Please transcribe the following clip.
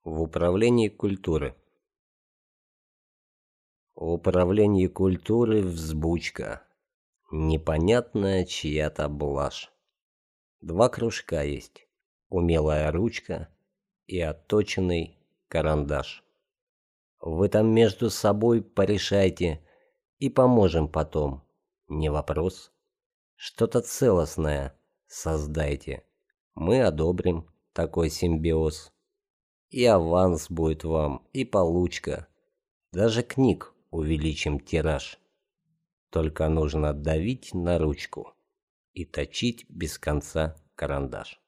В управлении культуры. В управлении культуры взбучка. Непонятная чья-то блажь. Два кружка есть. Умелая ручка и отточенный карандаш. Вы там между собой порешайте и поможем потом. Не вопрос. Что-то целостное создайте. Мы одобрим такой симбиоз. И аванс будет вам, и получка. Даже книг увеличим тираж. Только нужно давить на ручку и точить без конца карандаш.